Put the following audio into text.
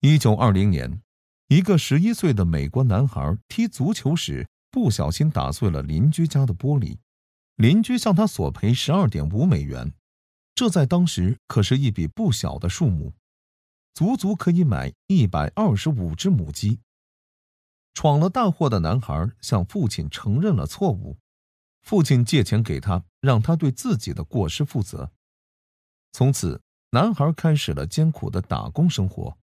1920年，一个11岁的美国男孩踢足球时不小心打碎了邻居家的玻璃，邻居向他索赔12.5美元，这在当时可是一笔不小的数目，足足可以买125只母鸡。闯了大祸的男孩向父亲承认了错误，父亲借钱给他，让他对自己的过失负责。从此，男孩开始了艰苦的打工生活。